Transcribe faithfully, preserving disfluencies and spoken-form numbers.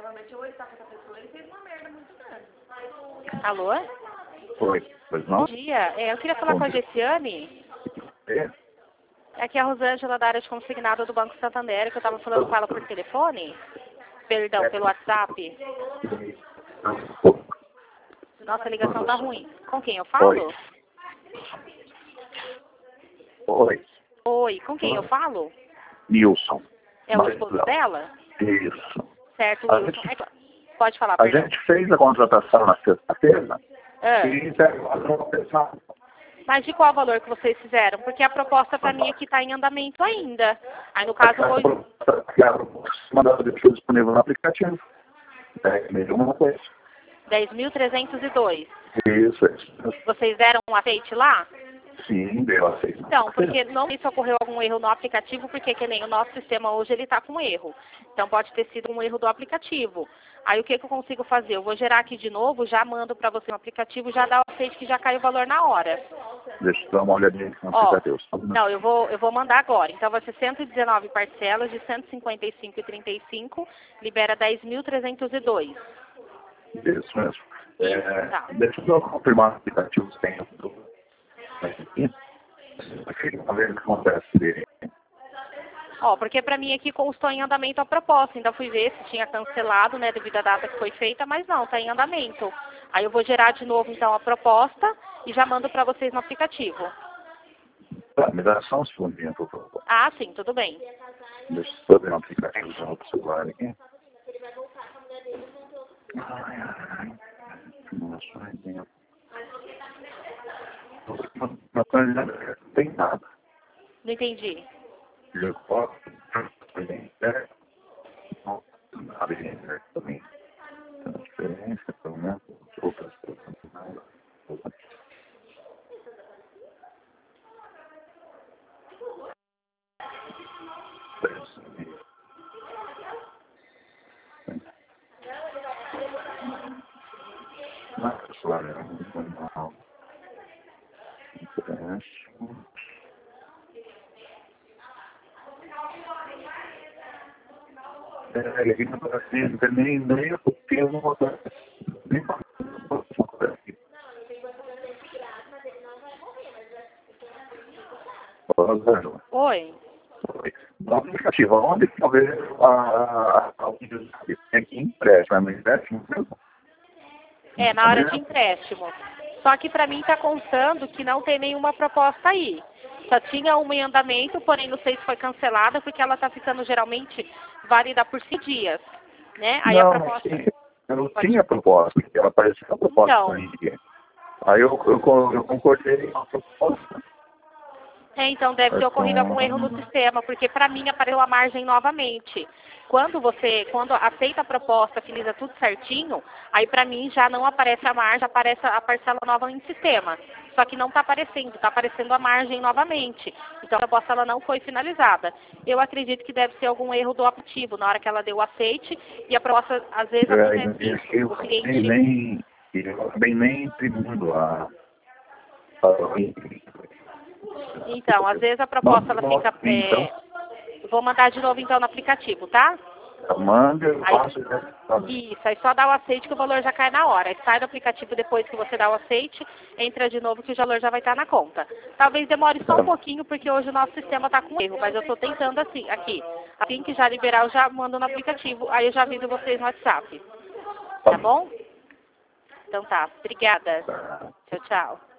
Alô? Oi, pois não? Bom dia. É, eu queria falar Bom com a dia. Gessiane. É, Aqui é a Rosângela da área de consignado do Banco Santander, que eu estava falando com ela por telefone. Perdão, pelo WhatsApp. Nossa, a ligação tá ruim. Com quem eu falo? Oi, Oi, com quem eu falo? Nilson. É o Mas esposo não. dela? Isso. Certo, A Wilson. gente, É, pode falar, a perdão. gente fez a contratação na sexta-feira Ah, e agora não pensar. mas de qual valor que vocês fizeram? Porque a proposta para mim aqui está em andamento ainda. Aí, no caso, hoje... Mandar deixou disponível no aplicativo. É mesmo coisa. dez mil trezentos e dois. Isso, isso. Vocês deram um aceite lá? Sim, deu aceito. Então, porque não sei se ocorreu algum erro no aplicativo, porque que nem o nosso sistema hoje ele está com erro. Então pode ter sido um erro do aplicativo. Aí o que, que eu consigo fazer? Eu vou gerar aqui de novo, já mando para você no aplicativo, já dá o aceite que já cai o valor na hora. Deixa eu dar uma olhadinha aqui no Ó, aplicativo. não, eu vou, eu vou mandar agora. Então vai ser cento e dezenove parcelas de cento e cinquenta e cinco reais e trinta e cinco centavos, libera dez mil trezentos e dois. Isso mesmo. É, Tá. deixa eu só confirmar o aplicativo se tem tudo. Aqui. Uma vez que acontece. Ó, porque para mim aqui constou em andamento a proposta. Ainda fui ver se tinha cancelado, né, devido à data que foi feita, mas não, está em andamento. Aí eu vou gerar de novo, então, a proposta e já mando para vocês no aplicativo. Tá, me dá só um segundinho, por favor. Ah, sim, tudo bem. Deixa eu só ver um aplicativo já no celular aqui. Ai, ai. Informações, tem... Informações não tem nada. Não entendi. Eu posso... Não, nada de internet também. Transferência, pelo menos, outras coisas. Mas, claro, é muito normal. Empréstimo. É, ele não está assim, não tem nem nem porque eu não vou dar. Nem para aqui. Rosângela. Oi. Oi. No aplicativo, onde que eu vejo a tem aqui empréstimo, é no empréstimo mesmo? É, na hora de empréstimo. Só que para mim está constando que não tem nenhuma proposta aí. Só tinha uma em andamento, porém não sei se foi cancelada, porque ela está ficando geralmente válida por cinco dias. Né? Aí Não, a proposta... sim, eu não tinha proposta, porque ela parecia uma proposta Então, para mim. Aí eu, eu, eu concordei com a proposta. É, então deve ter ocorrido algum erro no sistema, porque para mim apareceu a margem novamente. Quando você, quando aceita a proposta, finaliza tudo certinho, aí para mim já não aparece a margem, aparece a parcela nova em sistema. Só que não está aparecendo, está aparecendo a margem novamente. Então a proposta ela não foi finalizada. Eu acredito que deve ser algum erro do aplicativo, na hora que ela deu o aceite, e a proposta, às vezes acontece É, isso. eu O acabei cliente... nem, eu acabei nem imprimindo a... a Então, às vezes a proposta ela fica... Então, É... Vou mandar de novo então no aplicativo, tá? manda, eu Aí, faço. isso, aí só dá o aceite que o valor já cai na hora. Aí sai do aplicativo depois que você dá o aceite, entra de novo que o valor já vai estar na conta. Talvez demore só um pouquinho, porque hoje o nosso sistema está com erro, mas eu estou tentando assim, aqui. Assim que já liberar, eu já mando no aplicativo, aí eu já aviso vocês no WhatsApp. Tá bom? Então tá, obrigada. Tchau, tchau.